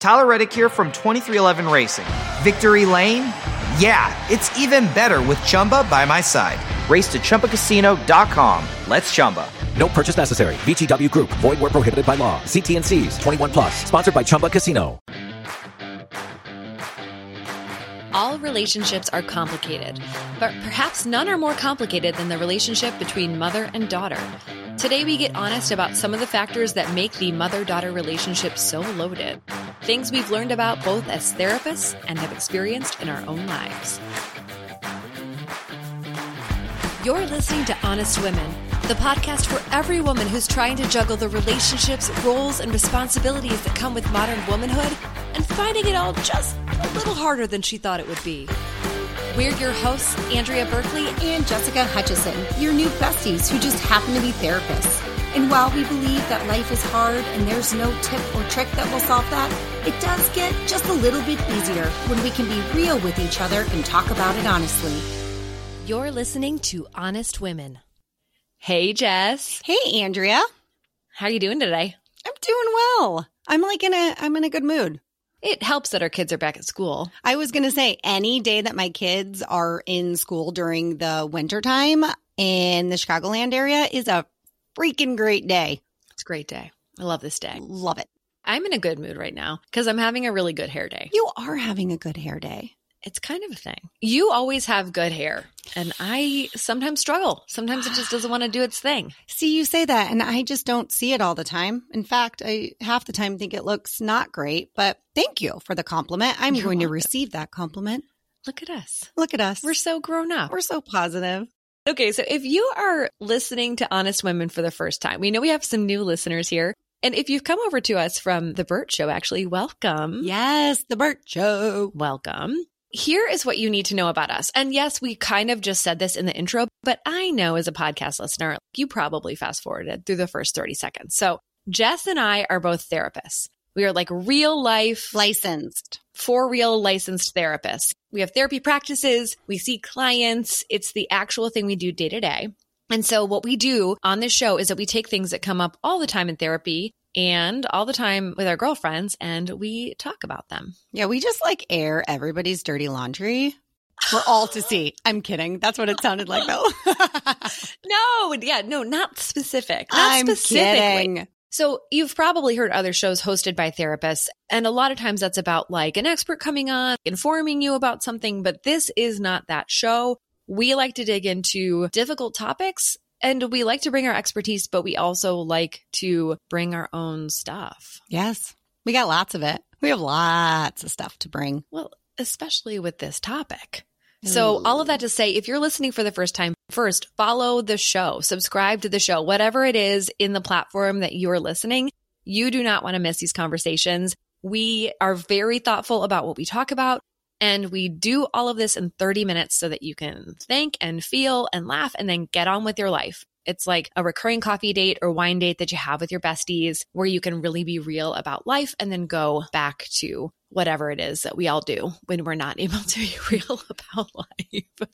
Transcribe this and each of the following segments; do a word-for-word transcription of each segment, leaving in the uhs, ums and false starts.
Tyler Reddick here from twenty-three eleven Racing. Victory Lane? Yeah, it's even better with Chumba by my side. Race to Chumba Casino dot com. Let's Chumba. No purchase necessary. V G W Group. Void where prohibited by law. See T and C's. twenty-one plus. Sponsored by Chumba Casino. All relationships are complicated, but perhaps none are more complicated than the relationship between mother and daughter. Today we get honest about some of the factors that make the mother-daughter relationship so loaded. Things we've learned about both as therapists and have experienced in our own lives. You're listening to Honest Women, the podcast for every woman who's trying to juggle the relationships, roles, and responsibilities that come with modern womanhood and finding it all just a little harder than she thought it would be. We're your hosts, Andrea Berkeley and Jessica Hutchison, your new besties who just happen to be therapists. And while we believe that life is hard and there's no tip or trick that will solve that, it does get just a little bit easier when we can be real with each other and talk about it honestly. You're listening to Honest Women. Hey, Jess. Hey, Andrea. How are you doing today? I'm doing well. I'm like in a, I'm in a good mood. It helps that our kids are back at school. I was going to say any day that my kids are in school during the winter time in the Chicagoland area is a freaking great day. It's a great day. I love this day. Love it. I'm in a good mood right now because I'm having a really good hair day. You are having a good hair day. It's kind of a thing. You always have good hair, and I sometimes struggle. Sometimes it just doesn't want to do its thing. See, you say that, and I just don't see it all the time. In fact, I half the time think it looks not great, but thank you for the compliment. I'm You're going welcome. to receive that compliment. Look at us. Look at us. We're so grown up. We're so positive. Okay, so if you are listening to Honest Women for the first time, we know we have some new listeners here. And if you've come over to us from The Burt Show, actually, welcome. Yes, The Burt Show. Welcome. Here is what you need to know about us. And yes, we kind of just said this in the intro, but I know as a podcast listener, you probably fast forwarded through the first thirty seconds. So Jess and I are both therapists. We are like real life licensed, for real licensed therapists. We have therapy practices. We see clients. It's the actual thing we do day to day. And so what we do on this show is that we take things that come up all the time in therapy and all the time with our girlfriends, and we talk about them. Yeah, we just like air everybody's dirty laundry for all to see. I'm kidding. That's what it sounded like, though. No, yeah, no, not specific. Not I'm specifically. kidding. So you've probably heard other shows hosted by therapists, and a lot of times that's about like an expert coming on, informing you about something, but this is not that show. We like to dig into difficult topics. And we like to bring our expertise, but we also like to bring our own stuff. Yes, we got lots of it. We have lots of stuff to bring. Well, especially with this topic. Ooh. So all of that to say, if you're listening for the first time, first, follow the show, subscribe to the show, whatever it is in the platform that you're listening. You do not want to miss these conversations. We are very thoughtful about what we talk about. And we do all of this in thirty minutes so that you can think and feel and laugh and then get on with your life. It's like a recurring coffee date or wine date that you have with your besties where you can really be real about life and then go back to whatever it is that we all do when we're not able to be real about life.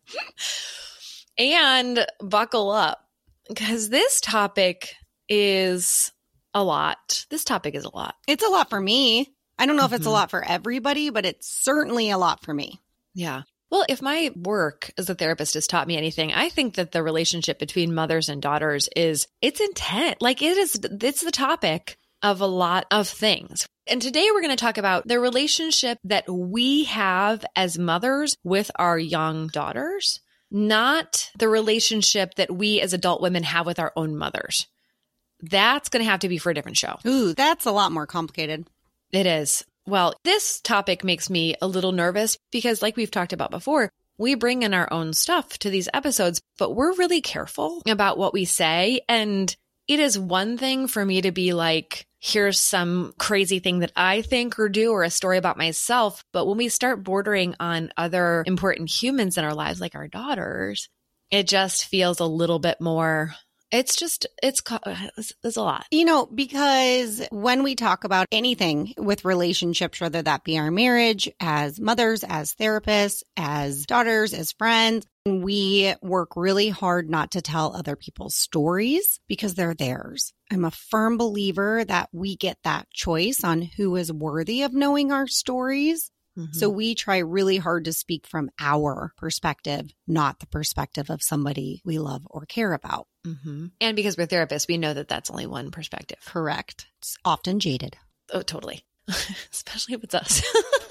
And buckle up because this topic is a lot. This topic is a lot. It's a lot for me. I don't know if it's a lot for everybody, but it's certainly a lot for me. Yeah. Well, if my work as a therapist has taught me anything, I think that the relationship between mothers and daughters is, it's intense. Like it is, it's the topic of a lot of things. And today we're going to talk about the relationship that we have as mothers with our young daughters, not the relationship that we as adult women have with our own mothers. That's going to have to be for a different show. Ooh, that's a lot more complicated. It is. Well, this topic makes me a little nervous because like we've talked about before, we bring in our own stuff to these episodes, but we're really careful about what we say. And it is one thing for me to be like, here's some crazy thing that I think or do or a story about myself. But when we start bordering on other important humans in our lives, like our daughters, it just feels a little bit more It's just, it's, it's, it's a lot. You know, because when we talk about anything with relationships, whether that be our marriage, as mothers, as therapists, as daughters, as friends, we work really hard not to tell other people's stories because they're theirs. I'm a firm believer that we get that choice on who is worthy of knowing our stories. Mm-hmm. So we try really hard to speak from our perspective, not the perspective of somebody we love or care about. Mm-hmm. And because we're therapists, we know that that's only one perspective. Correct. It's often jaded. Oh, totally. Especially if it's us.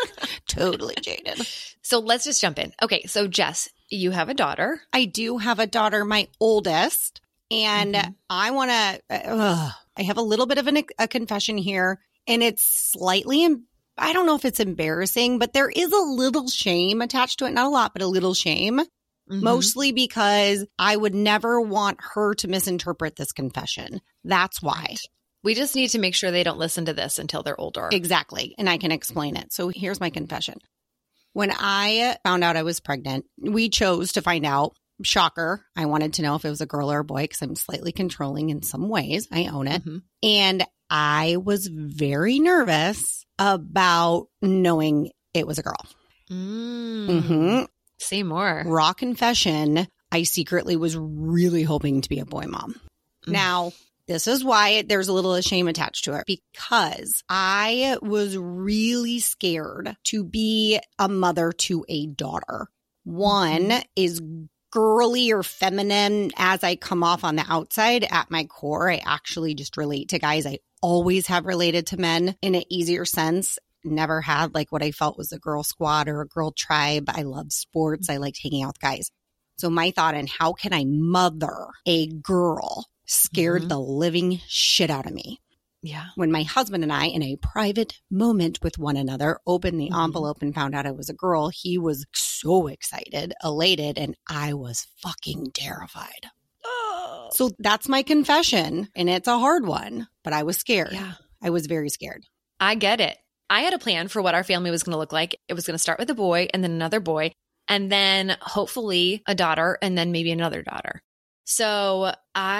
Totally jaded. So let's just jump in. Okay. So Jess, you have a daughter. I do have a daughter, my oldest. And mm-hmm. I want to, uh, I have a little bit of an, a confession here. And it's slightly, I don't know if it's embarrassing, but there is a little shame attached to it. Not a lot, but a little shame. Mm-hmm. Mostly because I would never want her to misinterpret this confession. That's why. We just need to make sure they don't listen to this until they're older. Exactly. And I can explain it. So here's my confession. When I found out I was pregnant, we chose to find out. Shocker. I wanted to know if it was a girl or a boy because I'm slightly controlling in some ways. I own it. Mm-hmm. And I was very nervous about knowing it was a girl. Mm. Mm-hmm. Say more. Raw confession. I secretly was really hoping to be a boy mom. Mm. Now, this is why there's a little shame attached to it, because I was really scared to be a mother to a daughter. One mm-hmm. is girly or feminine as I come off on the outside. At my core, I actually just relate to guys. I always have related to men in an easier sense. Never had like what I felt was a girl squad or a girl tribe. I love sports. I liked hanging out with guys. So my thought on how can I mother a girl scared mm-hmm. the living shit out of me. Yeah. When my husband and I, in a private moment with one another, opened the mm-hmm. envelope and found out I was a girl, he was so excited, elated, and I was fucking terrified. Oh. So that's my confession, and it's a hard one, but I was scared. Yeah. I was very scared. I get it. I had a plan for what our family was going to look like. It was going to start with a boy and then another boy, and then hopefully a daughter, and then maybe another daughter. So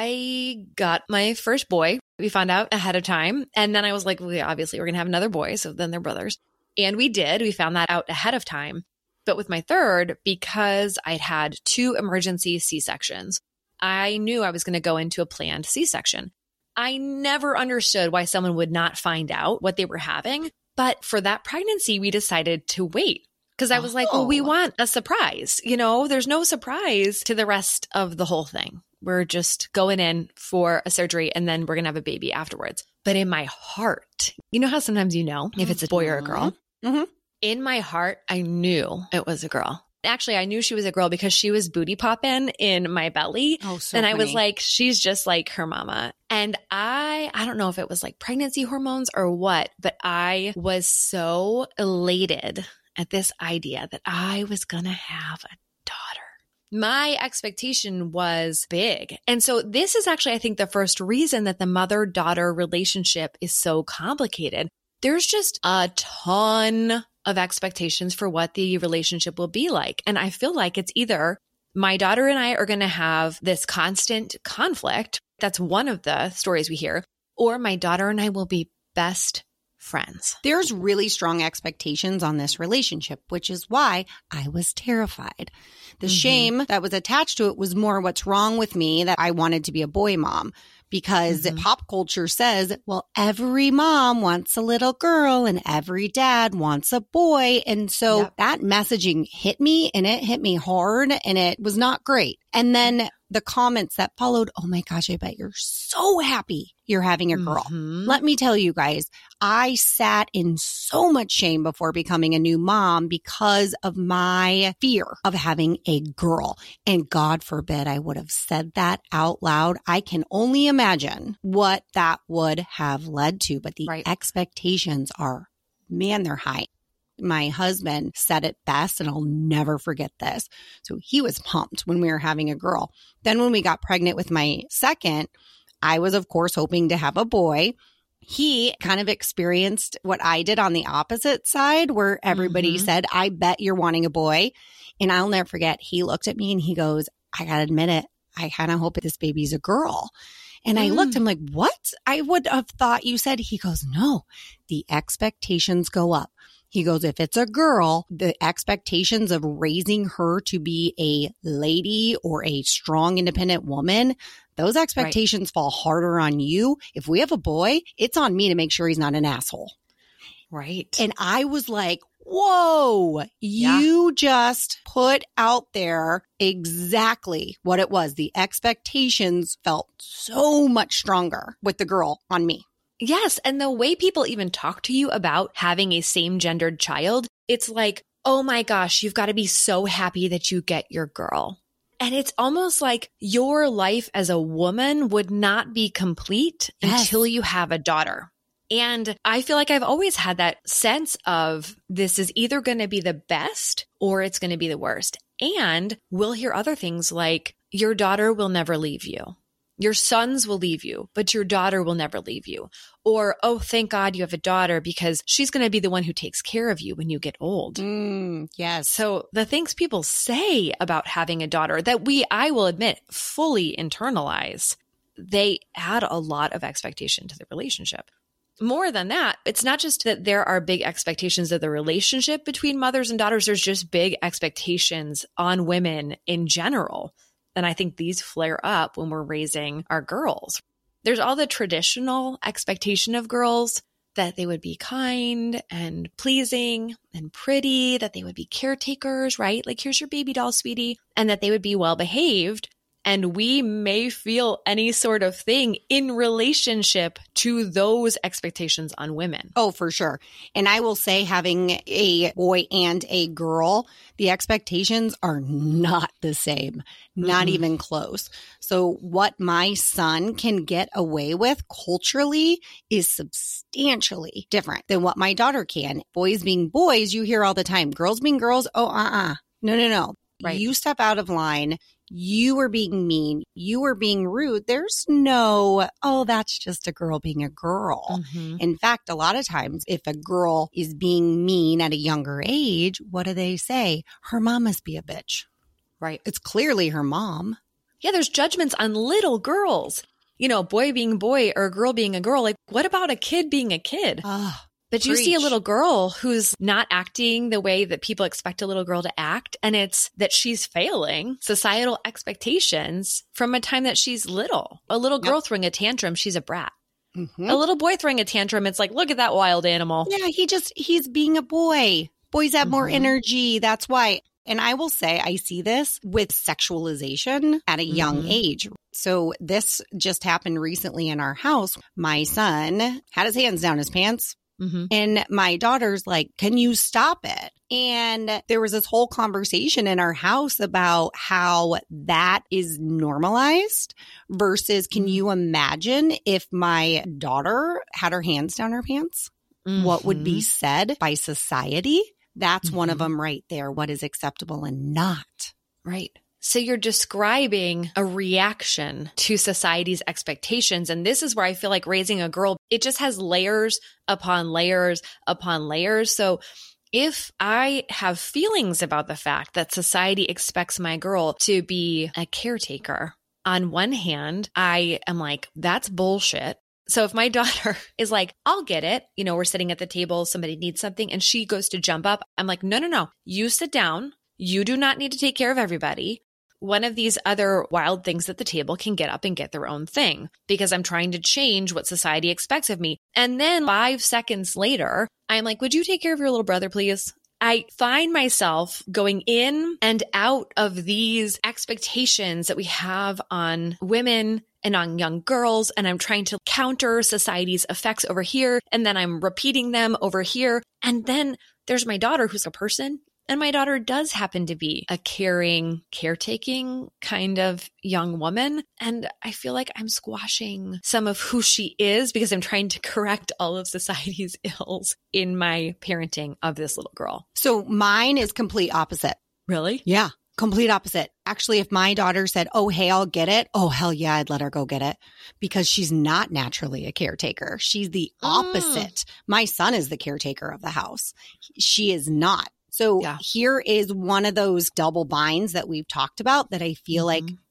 I got my first boy. We found out ahead of time. And then I was like, well, obviously we're going to have another boy. So then they're brothers. And we did. We found that out ahead of time. But with my third, because I'd had two emergency C-sections, I knew I was going to go into a planned C-section. I never understood why someone would not find out what they were having. But for that pregnancy, we decided to wait. Because I was oh. like, well, we want a surprise. You know, there's no surprise to the rest of the whole thing. We're just going in for a surgery and then we're going to have a baby afterwards. But in my heart, you know how sometimes you know if it's a boy or a girl? Mm-hmm. In my heart, I knew it was a girl. Actually, I knew she was a girl because she was booty popping in my belly. Oh, so and I funny. was like, she's just like her mama. And I, I don't know if it was like pregnancy hormones or what, but I was so elated at this idea that I was going to have a daughter. My expectation was big. And so this is actually, I think, the first reason that the mother-daughter relationship is so complicated. There's just a ton of expectations for what the relationship will be like. And I feel like it's either my daughter and I are going to have this constant conflict. That's one of the stories we hear. Or my daughter and I will be best friends. There's really strong expectations on this relationship, which is why I was terrified. The mm-hmm. shame that was attached to it was more what's wrong with me that I wanted to be a boy mom. Because mm-hmm. pop culture says, well, every mom wants a little girl and every dad wants a boy. And so yep. that messaging hit me and it hit me hard and it was not great. And then the comments that followed, oh my gosh, I bet you're so happy you're having a girl. Mm-hmm. Let me tell you guys, I sat in so much shame before becoming a new mom because of my fear of having a girl. And God forbid I would have said that out loud. I can only imagine what that would have led to, but the right. expectations are, man, they're high. My husband said it best, and I'll never forget this. So he was pumped when we were having a girl. Then when we got pregnant with my second, I was, of course, hoping to have a boy. He kind of experienced what I did on the opposite side, where everybody mm-hmm. said, I bet you're wanting a boy. And I'll never forget, he looked at me and he goes, I got to admit it, I kind of hope this baby's a girl. And I looked, I'm like, what? I would have thought you said, he goes, no, the expectations go up. He goes, if it's a girl, the expectations of raising her to be a lady or a strong, independent woman, those expectations right. fall harder on you. If we have a boy, it's on me to make sure he's not an asshole. Right. And I was like, whoa, you yeah. just put out there exactly what it was. The expectations felt so much stronger with the girl on me. Yes. And the way people even talk to you about having a same-gendered child, it's like, oh my gosh, you've got to be so happy that you get your girl. And it's almost like your life as a woman would not be complete yes. until you have a daughter. And I feel like I've always had that sense of this is either going to be the best or it's going to be the worst. And we'll hear other things like your daughter will never leave you. Your sons will leave you, but your daughter will never leave you. Or, oh, thank God you have a daughter because she's going to be the one who takes care of you when you get old. Mm, yes. So the things people say about having a daughter that we, I will admit, fully internalize, they add a lot of expectation to the relationship. More than that, it's not just that there are big expectations of the relationship between mothers and daughters. There's just big expectations on women in general. And I think these flare up when we're raising our girls. There's all the traditional expectation of girls that they would be kind and pleasing and pretty, that they would be caretakers, right? Like, here's your baby doll, sweetie, and that they would be well behaved. And we may feel any sort of thing in relationship to those expectations on women. Oh, for sure. And I will say, having a boy and a girl, the expectations are not the same, not mm-hmm. even close. So what my son can get away with culturally is substantially different than what my daughter can. Boys being boys, you hear all the time. Girls being girls, oh, uh-uh. No, no, no. Right. You step out of line. You were being mean. You were being rude. There's no, oh, that's just a girl being a girl. Mm-hmm. In fact, a lot of times if a girl is being mean at a younger age, what do they say? Her mom must be a bitch. Right. It's clearly her mom. Yeah, there's judgments on little girls. You know, boy being boy or a girl being a girl. Like, what about a kid being a kid? Oh. But you Preach. see a little girl who's not acting the way that people expect a little girl to act, and it's that she's failing societal expectations from a time that she's little. A little girl yep. throwing a tantrum, she's a brat. Mm-hmm. A little boy throwing a tantrum, it's like, look at that wild animal. Yeah, he just, he's being a boy. Boys have mm-hmm. more energy. That's why. And I will say, I see this with sexualization at a mm-hmm. young age. So this just happened recently in our house. My son had his hands down his pants. Mm-hmm. And my daughter's like, can you stop it? And there was this whole conversation in our house about how that is normalized versus can you imagine if my daughter had her hands down her pants? Mm-hmm. What would be said by society? That's mm-hmm. one of them right there. What is acceptable and not. Right. So you're describing a reaction to society's expectations. And this is where I feel like raising a girl, it just has layers upon layers upon layers. So if I have feelings about the fact that society expects my girl to be a caretaker, on one hand, I am like, that's bullshit. So if my daughter is like, I'll get it, you know, we're sitting at the table, somebody needs something, and she goes to jump up, I'm like, no, no, no, you sit down. You do not need to take care of everybody. One of these other wild things at the table can get up and get their own thing because I'm trying to change what society expects of me. And then five seconds later, I'm like, would you take care of your little brother, please? I find myself going in and out of these expectations that we have on women and on young girls. And I'm trying to counter society's effects over here. And then I'm repeating them over here. And then there's my daughter who's a person. And my daughter does happen to be a caring, caretaking kind of young woman. And I feel like I'm squashing some of who she is because I'm trying to correct all of society's ills in my parenting of this little girl. So mine is complete opposite. Really? Yeah. Complete opposite. Actually, if my daughter said, oh, hey, I'll get it. Oh, hell yeah, I'd let her go get it because she's not naturally a caretaker. She's the opposite. Mm. My son is the caretaker of the house. She is not. So yeah. Here is one of those double binds that we've talked about that I feel mm-hmm. like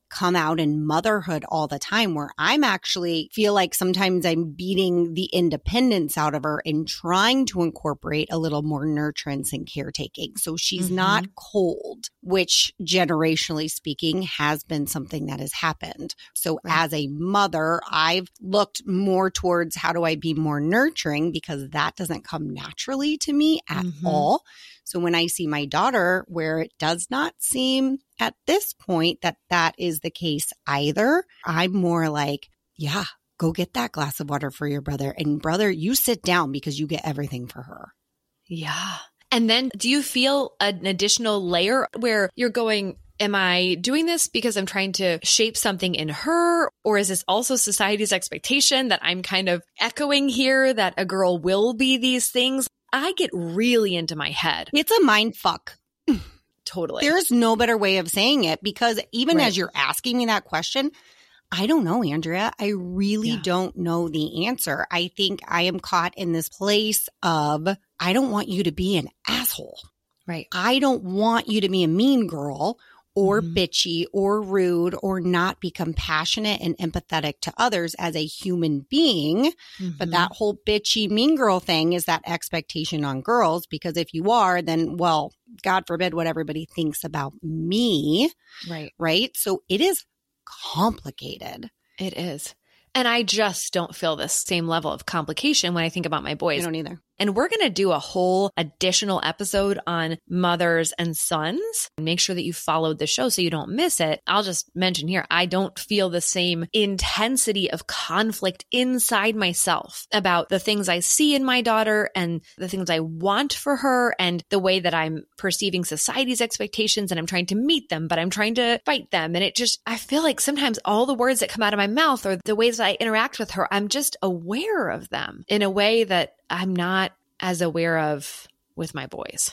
come out in motherhood all the time, where I'm actually feel like sometimes I'm beating the independence out of her and trying to incorporate a little more nurturance and caretaking. So she's mm-hmm. not cold, which generationally speaking has been something that has happened. So right. as a mother, I've looked more towards how do I be more nurturing, because that doesn't come naturally to me at mm-hmm. all. So when I see my daughter, where it does not seem at this point that that is the case either, I'm more like, yeah, go get that glass of water for your brother. And brother, you sit down because you get everything for her. Yeah. And then do you feel an additional layer where you're going, am I doing this because I'm trying to shape something in her? Or is this also society's expectation that I'm kind of echoing here, that a girl will be these things? I get really into my head. It's a mind fuck. Totally. There's no better way of saying it, because even right. as you're asking me that question, I don't know, Andrea. I really yeah. don't know the answer. I think I am caught in this place of, I don't want you to be an asshole. Right. I don't want you to be a mean girl or mm-hmm. bitchy or rude or not be compassionate and empathetic to others as a human being. Mm-hmm. But that whole bitchy mean girl thing is that expectation on girls, because if you are, then, well, God forbid what everybody thinks about me. Right. Right. So it is complicated. It is. And I just don't feel this same level of complication when I think about my boys. I don't either. And we're going to do a whole additional episode on mothers and sons. Make sure that you followed the show so you don't miss it. I'll just mention here, I don't feel the same intensity of conflict inside myself about the things I see in my daughter and the things I want for her and the way that I'm perceiving society's expectations, and I'm trying to meet them, but I'm trying to fight them. And it just, I feel like sometimes all the words that come out of my mouth or the ways that I interact with her, I'm just aware of them in a way that I'm not as aware of with my boys.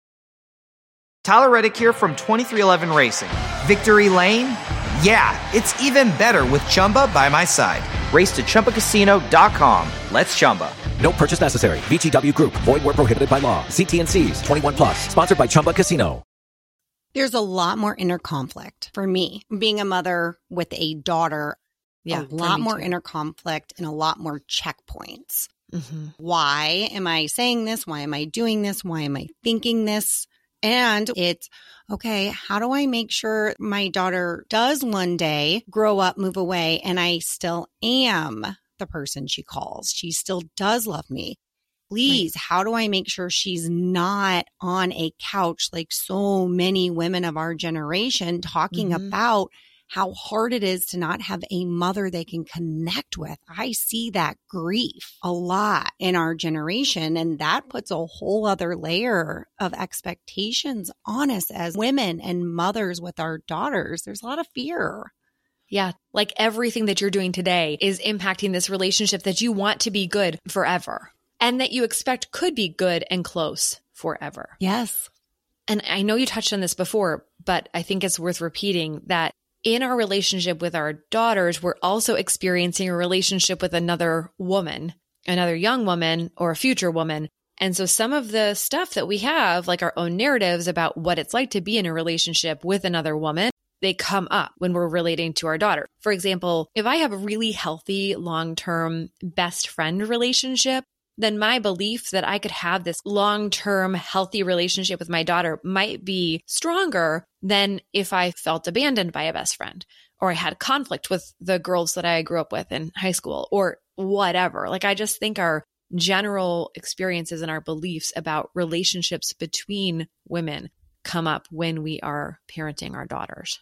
Tyler Reddick here from twenty-three eleven Racing. Victory Lane? Yeah, it's even better with Chumba by my side. Race to Chumba Casino dot com. Let's Chumba. No purchase necessary. V G W Group. Void where prohibited by law. See T and C's. twenty-one plus. Sponsored by Chumba Casino. There's a lot more inner conflict for me. Being a mother with a daughter, yeah, a lot more too. inner conflict and a lot more checkpoints. Mm-hmm. Why am I saying this? Why am I doing this? Why am I thinking this? And it's, okay, how do I make sure my daughter does one day grow up, move away, and I still am the person she calls? She still does love me. Please, right. How do I make sure she's not on a couch like so many women of our generation talking mm-hmm. about how hard it is to not have a mother they can connect with? I see that grief a lot in our generation, and that puts a whole other layer of expectations on us as women and mothers with our daughters. There's a lot of fear. Yeah, like everything that you're doing today is impacting this relationship that you want to be good forever and that you expect could be good and close forever. Yes. And I know you touched on this before, but I think it's worth repeating that in our relationship with our daughters, we're also experiencing a relationship with another woman, another young woman or a future woman. And so some of the stuff that we have, like our own narratives about what it's like to be in a relationship with another woman, they come up when we're relating to our daughter. For example, if I have a really healthy, long-term best friend relationship, then my belief that I could have this long-term healthy relationship with my daughter might be stronger than if I felt abandoned by a best friend, or I had conflict with the girls that I grew up with in high school, or whatever. Like, I just think our general experiences and our beliefs about relationships between women come up when we are parenting our daughters.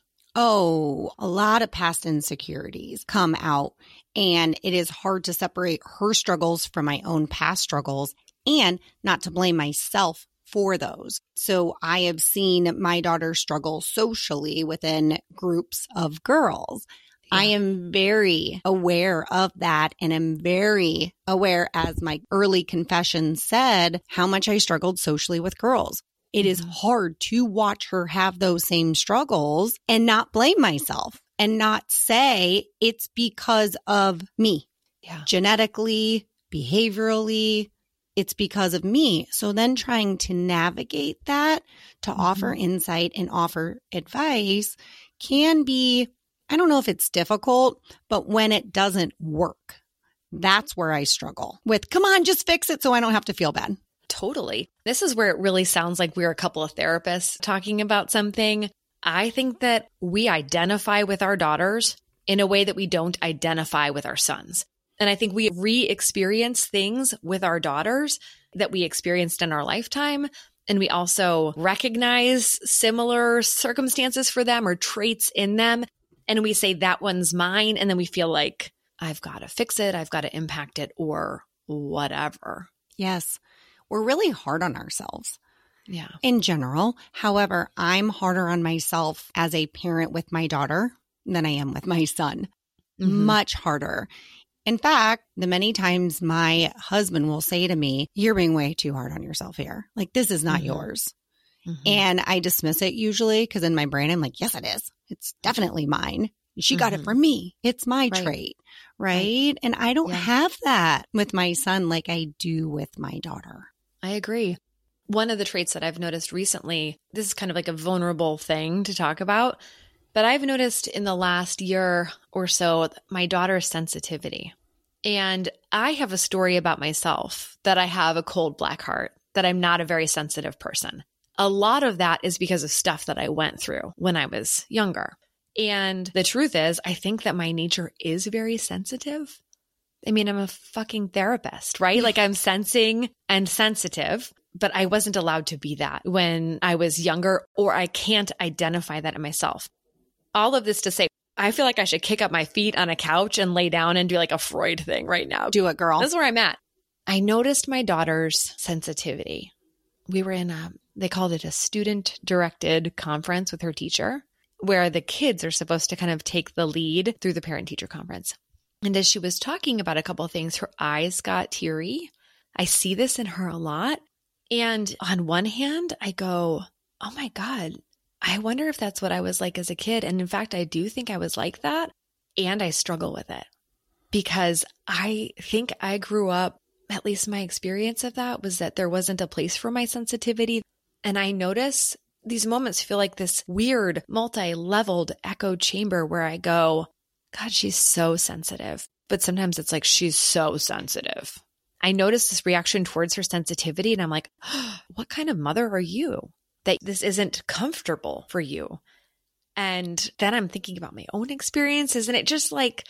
Oh, a lot of past insecurities come out, and it is hard to separate her struggles from my own past struggles and not to blame myself for those. So I have seen my daughter struggle socially within groups of girls. Yeah. I am very aware of that, and am very aware, as my early confession said, how much I struggled socially with girls. It is hard to watch her have those same struggles and not blame myself and not say it's because of me. Yeah. Genetically, behaviorally, it's because of me. So then trying to navigate that to mm-hmm. offer insight and offer advice can be, I don't know if it's difficult, but when it doesn't work, that's where I struggle with, come on, just fix it so I don't have to feel bad. Totally. This is where it really sounds like we're a couple of therapists talking about something. I think that we identify with our daughters in a way that we don't identify with our sons. And I think we re-experience things with our daughters that we experienced in our lifetime. And we also recognize similar circumstances for them or traits in them. And we say that one's mine. And then we feel like I've got to fix it. I've got to impact it or whatever. Yes. We're really hard on ourselves. Yeah. In general. However, I'm harder on myself as a parent with my daughter than I am with my son. Mm-hmm. Much harder. In fact, the many times my husband will say to me, you're being way too hard on yourself here. Like, this is not mm-hmm. yours. Mm-hmm. And I dismiss it usually because in my brain, I'm like, yes, it is. It's definitely mine. She mm-hmm. got it from me. It's my right. trait. Right? right? And I don't yeah. have that with my son like I do with my daughter. I agree. One of the traits that I've noticed recently, this is kind of like a vulnerable thing to talk about, but I've noticed in the last year or so, my daughter's sensitivity. And I have a story about myself that I have a cold black heart, that I'm not a very sensitive person. A lot of that is because of stuff that I went through when I was younger. And the truth is, I think that my nature is very sensitive. I mean, I'm a fucking therapist, right? Like I'm sensing and sensitive, but I wasn't allowed to be that when I was younger, or I can't identify that in myself. All of this to say, I feel like I should kick up my feet on a couch and lay down and do like a Freud thing right now. Do it, girl. This is where I'm at. I noticed my daughter's sensitivity. We were in a, they called it a student-directed conference with her teacher, where the kids are supposed to kind of take the lead through the parent-teacher conference. And as she was talking about a couple of things, her eyes got teary. I see this in her a lot. And on one hand, I go, oh my God, I wonder if that's what I was like as a kid. And in fact, I do think I was like that. And I struggle with it because I think I grew up, at least my experience of that was that there wasn't a place for my sensitivity. And I notice these moments feel like this weird multi-leveled echo chamber where I go, God, she's so sensitive. But sometimes it's like, she's so sensitive. I notice this reaction towards her sensitivity and I'm like, oh, what kind of mother are you that this isn't comfortable for you? And then I'm thinking about my own experiences and it just like,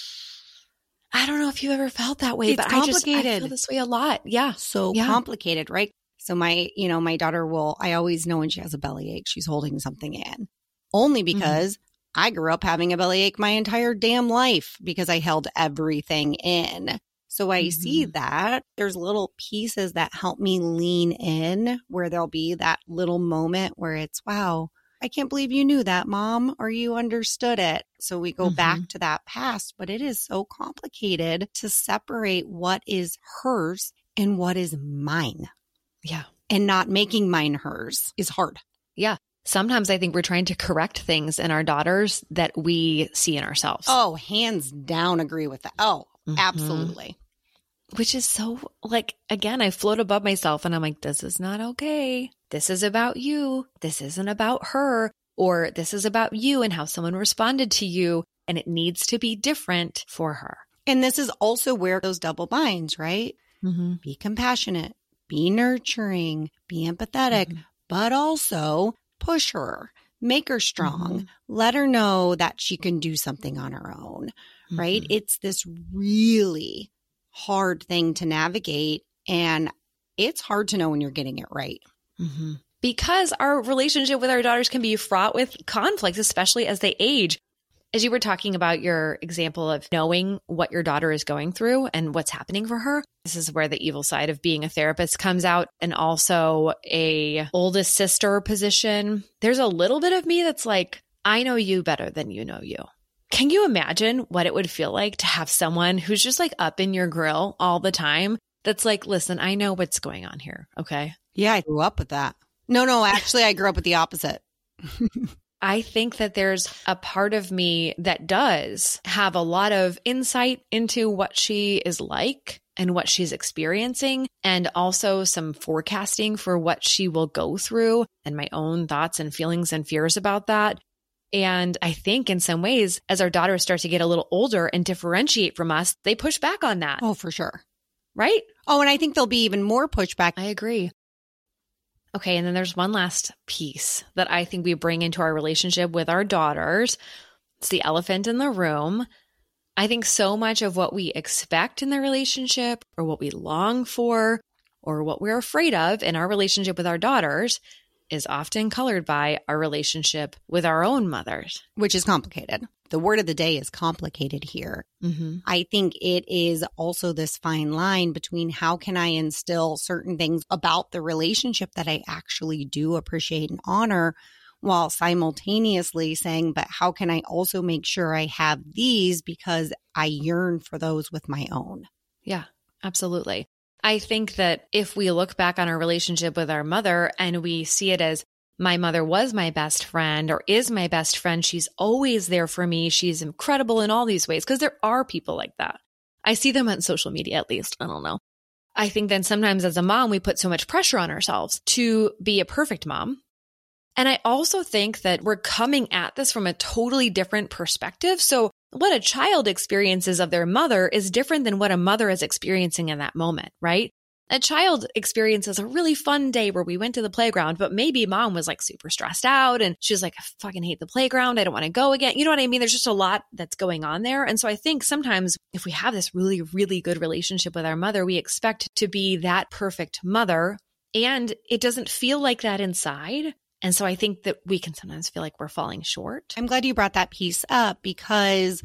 I don't know if you've ever felt that way, it's but I just I feel this way a lot. Yeah. So yeah. complicated, right? So my, you know, my daughter will, I always know when she has a bellyache, she's holding something in. Only because mm-hmm. I grew up having a bellyache my entire damn life because I held everything in. So I mm-hmm. see that there's little pieces that help me lean in where there'll be that little moment where it's, wow, I can't believe you knew that, Mom, or you understood it. So we go mm-hmm. back to that past, but it is so complicated to separate what is hers and what is mine. Yeah. And not making mine hers is hard. Yeah. Sometimes I think we're trying to correct things in our daughters that we see in ourselves. Oh, hands down agree with that. Oh, mm-hmm. absolutely. Which is so, like, again, I float above myself and I'm like, this is not okay. This is about you. This isn't about her. Or this is about you and how someone responded to you. And it needs to be different for her. And this is also where those double binds, right? Mm-hmm. Be compassionate, be nurturing, be empathetic, mm-hmm. but also push her, make her strong, mm-hmm. let her know that she can do something on her own, mm-hmm. right? It's this really hard thing to navigate. And it's hard to know when you're getting it right. Mm-hmm. Because our relationship with our daughters can be fraught with conflicts, especially as they age. As you were talking about your example of knowing what your daughter is going through and what's happening for her, this is where the evil side of being a therapist comes out, and also a oldest sister position. There's a little bit of me that's like, I know you better than you know you. Can you imagine what it would feel like to have someone who's just like up in your grill all the time? That's like, listen, I know what's going on here. Okay. Yeah, I grew up with that. No, no, actually, I grew up with the opposite. I think that there's a part of me that does have a lot of insight into what she is like and what she's experiencing, and also some forecasting for what she will go through and my own thoughts and feelings and fears about that. And I think in some ways, as our daughters start to get a little older and differentiate from us, they push back on that. Oh, for sure. Right? Oh, and I think there'll be even more pushback. I agree. Okay. And then there's one last piece that I think we bring into our relationship with our daughters. It's the elephant in the room. I think so much of what we expect in the relationship or what we long for or what we're afraid of in our relationship with our daughters is often colored by our relationship with our own mothers. Which is complicated. The word of the day is complicated here. Mm-hmm. I think it is also this fine line between how can I instill certain things about the relationship that I actually do appreciate and honor, while simultaneously saying, but how can I also make sure I have these because I yearn for those with my own? Yeah, absolutely. I think that if we look back on our relationship with our mother and we see it as my mother was my best friend or is my best friend, she's always there for me, she's incredible in all these ways, because there are people like that. I see them on social media at least. I don't know. I think then sometimes as a mom, we put so much pressure on ourselves to be a perfect mom. And I also think that we're coming at this from a totally different perspective. So what a child experiences of their mother is different than what a mother is experiencing in that moment, right? A child experiences a really fun day where we went to the playground, but maybe mom was like super stressed out and she was like, I fucking hate the playground. I don't want to go again. You know what I mean? There's just a lot that's going on there. And so I think sometimes if we have this really, really good relationship with our mother, we expect to be that perfect mother, and it doesn't feel like that inside. And so I think that we can sometimes feel like we're falling short. I'm glad you brought that piece up, because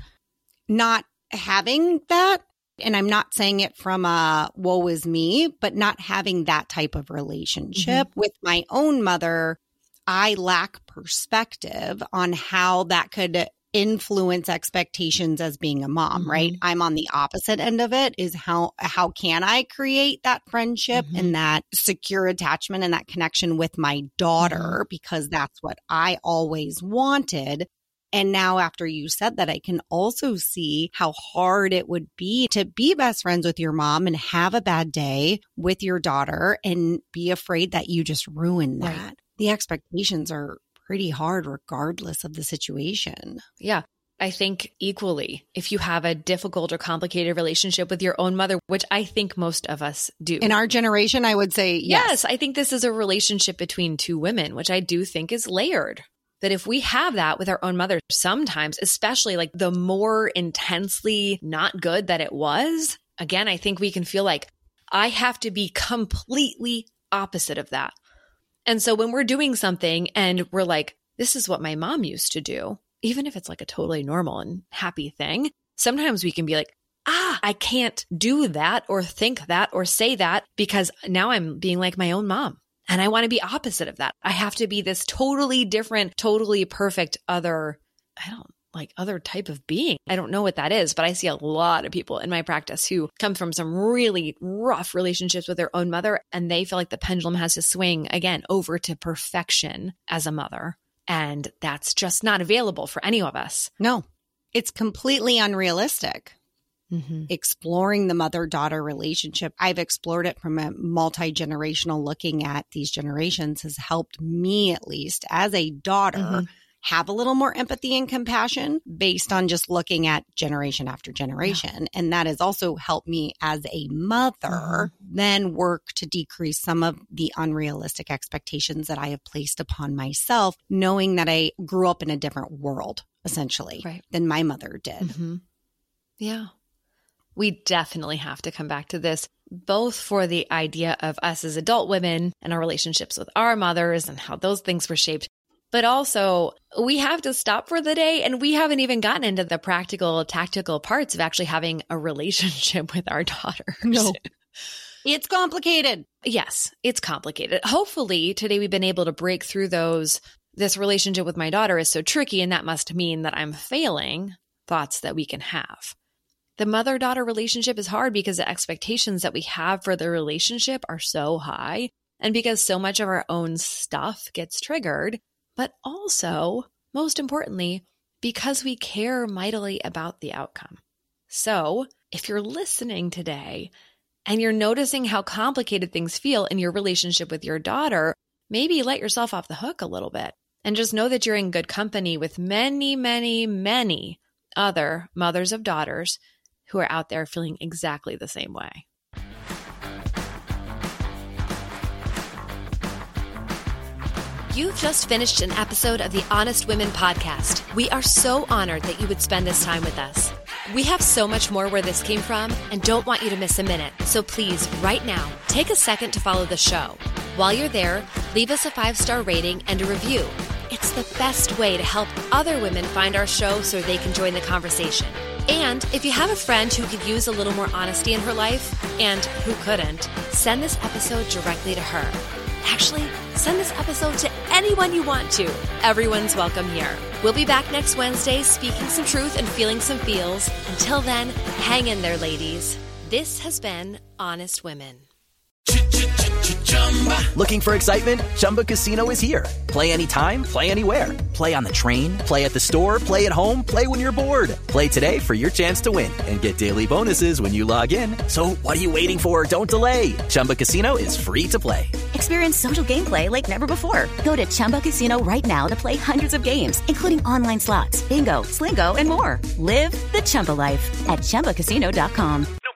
not having that, and I'm not saying it from a woe is me, but not having that type of relationship mm-hmm. with my own mother, I lack perspective on how that could influence expectations as being a mom, mm-hmm. right? I'm on the opposite end of it, is how how can I create that friendship mm-hmm. and that secure attachment and that connection with my daughter, mm-hmm. because that's what I always wanted. And now after you said that, I can also see how hard it would be to be best friends with your mom and have a bad day with your daughter and be afraid that you just ruin that. Right. The expectations are pretty hard regardless of the situation. Yeah. I think equally, if you have a difficult or complicated relationship with your own mother, which I think most of us do. In our generation, I would say yes. Yes, I think this is a relationship between two women, which I do think is layered. That if we have that with our own mother, sometimes, especially like the more intensely not good that it was, again, I think we can feel like I have to be completely opposite of that. And so when we're doing something and we're like, this is what my mom used to do, even if it's like a totally normal and happy thing, sometimes we can be like, ah, I can't do that or think that or say that because now I'm being like my own mom. And I want to be opposite of that. I have to be this totally different, totally perfect other, I don't like other type of being. I don't know what that is, but I see a lot of people in my practice who come from some really rough relationships with their own mother, and they feel like the pendulum has to swing again over to perfection as a mother. And that's just not available for any of us. No, it's completely unrealistic. Mm-hmm. Exploring the mother-daughter relationship. I've explored it from a multi-generational looking at these generations has helped me, at least as a daughter, mm-hmm. have a little more empathy and compassion based on just looking at generation after generation. Yeah. And that has also helped me as a mother mm-hmm. then work to decrease some of the unrealistic expectations that I have placed upon myself, knowing that I grew up in a different world, essentially, right. than my mother did. Mm-hmm. Yeah. We definitely have to come back to this, both for the idea of us as adult women and our relationships with our mothers and how those things were shaped. But also, we have to stop for the day, and we haven't even gotten into the practical, tactical parts of actually having a relationship with our daughters. No. It's complicated. Yes, it's complicated. Hopefully, today we've been able to break through those. This relationship with my daughter is so tricky, and that must mean that I'm failing thoughts that we can have. The mother-daughter relationship is hard because the expectations that we have for the relationship are so high, and because so much of our own stuff gets triggered, but also, most importantly, because we care mightily about the outcome. So, if you're listening today and you're noticing how complicated things feel in your relationship with your daughter, maybe let yourself off the hook a little bit. And just know that you're in good company with many, many, many other mothers of daughters who are out there feeling exactly the same way. You've just finished an episode of the Honest Women podcast. We are so honored that you would spend this time with us. We have so much more where this came from and don't want you to miss a minute. So please, right now, take a second to follow the show. While you're there, leave us a five-star rating and a review. It's the best way to help other women find our show so they can join the conversation. And if you have a friend who could use a little more honesty in her life, and who couldn't, send this episode directly to her. Actually, send this episode to anyone you want to. Everyone's welcome here. We'll be back next Wednesday speaking some truth and feeling some feels. Until then, hang in there, ladies. This has been Honest Women. Looking for excitement? Chumba Casino is here. Play anytime, play anywhere. Play on the train, play at the store, play at home, play when you're bored. Play today for your chance to win and get daily bonuses when you log in. So what are you waiting for? Don't delay. Chumba Casino is free to play. Experience social gameplay like never before. Go to Chumba Casino right now to play hundreds of games, including online slots, bingo, Slingo, and more. Live the Chumba life at Chumba Casino dot com.